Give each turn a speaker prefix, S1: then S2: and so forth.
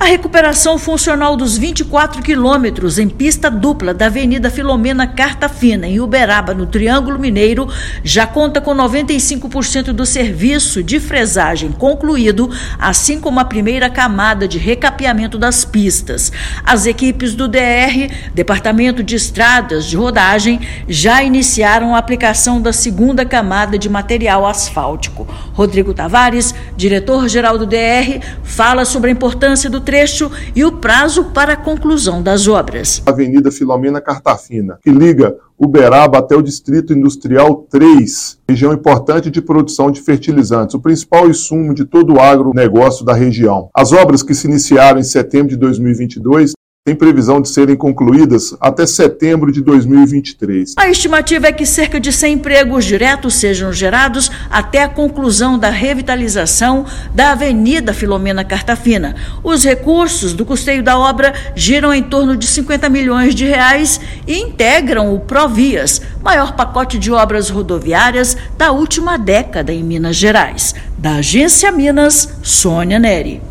S1: recuperação funcional dos 24 quilômetros em pista dupla da Avenida Filomena Cartafina, em Uberaba, no Triângulo Mineiro, já conta com 95% do serviço de fresagem concluído, assim como a primeira camada de recapeamento das pistas. As equipes do DR, Departamento de Estradas de Rodagem, já iniciaram a aplicação da segunda camada de material asfáltico. Rodrigo Tavares, diretor-geral do DR, fala sobre a importância do trecho e o prazo para a conclusão das obras.
S2: A Avenida Filomena Cartafina, que liga Uberaba até o Distrito Industrial 3, região importante de produção de fertilizantes, o principal insumo de todo o agronegócio da região. As obras, que se iniciaram em setembro de 2022, têm previsão de serem concluídas até setembro de 2023.
S1: A estimativa é que cerca de 100 empregos diretos sejam gerados até a conclusão da revitalização da Avenida Filomena Cartafina. Os recursos do custeio da obra giram em torno de 50 milhões de reais e integram o Provias, maior pacote de obras rodoviárias da última década em Minas Gerais. Da Agência Minas, Sônia Neri.